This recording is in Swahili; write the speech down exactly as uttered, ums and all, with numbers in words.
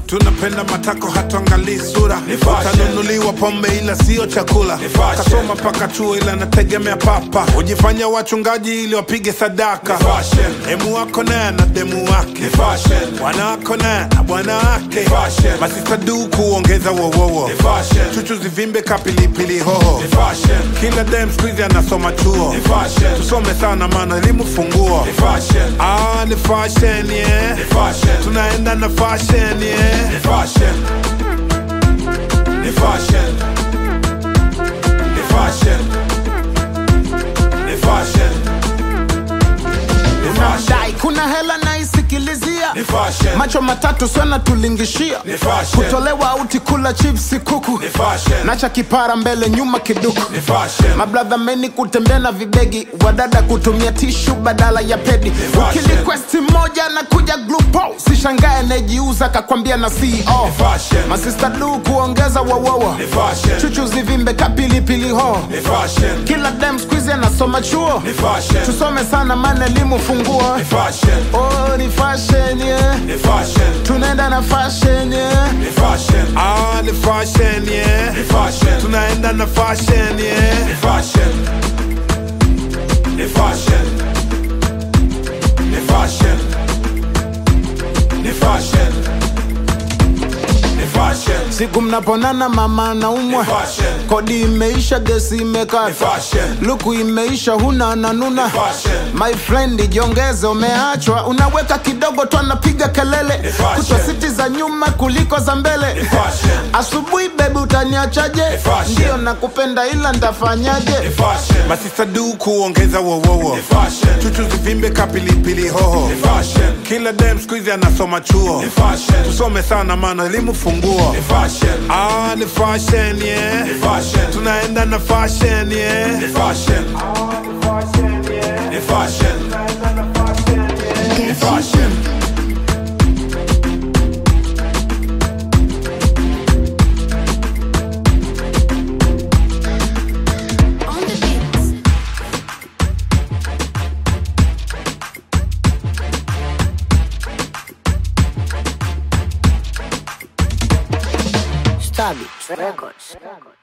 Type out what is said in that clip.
Tunapenda matako hatuangalii sura. Utanunuliwa pombe ila sio chakula. Kasoma paka chuo ila nategemea papa. Ujifanya wachungaji ili wapige sadaka. Emu wako na na demu wake. Bwana wako na na bwana wake. Masista du kuongeza wowowo. Chuchu zivimbe kapilipili hoho. Kila dem squeeze anasoma chuo. Tusome sana maana elimu funguo. Ah, ni fashion, yeah. Tunaenda na fashion, yeah. Ni fashion. Ni fashion. Ni fashion. Ni fashion. Ni fashion. Kuna hela na isikilizia. Ni fashion. Macho matatu sana tulingishia. Ni fashion. Kutolewa auti kula chips kuku. Ni fashion. Nacha kipara mbele nyuma kiduku. Ni fashion. Mabrother meni kutembea na vibegi. Wadada kutumia tissue badala ya pedi. Ukiliquest moja na kuja glupo. Sishangae nejiuza kakwambia na C E O. Ni fashion. Masista du kuongeza wawawa. Ni fashion. Chuchu zivimbe kapili pili ho. Ni fashion. Kila dem squeeze anasoma chuo. Ni fashion. Tusome sana maana elimu funguo. Ni fashion. Oh, ni fashion, yeah. Ni fashion. Tunaenda na fashion, yeah. Ni fashion. Ah, ni fashion, yeah. Ni fashion. Tunaenda na fashion, yeah. Ni fashion. Ni fashion. Ni fashion. Ni fashion. Ni fashion. Siku mnaponana mama na umwe. Ni fashion. Kodi imeisha, gesi Ni imekata. fashion. Luku imeisha, huna nanuna. Ni fashion. My friend jiongeze, umeachwa. Unaweka kidogo tu anapiga kelele. Ni fashion. Kutwa siti za nyuma kuliko za mbele. Ni fashion. Asubuhi baby utaniachaje? Ni fashion. Ndio nakupenda ila ndafanyaje? Ni fashion. Masista du kuongeza wowowo. Ni fashion. Chuchu zivimbe kapilipili hoho. Ni fashion. Kila dem squeeze anasoma chuo. Ni fashion. Tusome sana maana elimu funguo. Ni fashion. Ah, ni fashion, yeah. Ni fashion. Tunaenda na fashion, yeah. Ni fashion. Ni fashion. Ni fashion. On the beats. Stabit Records.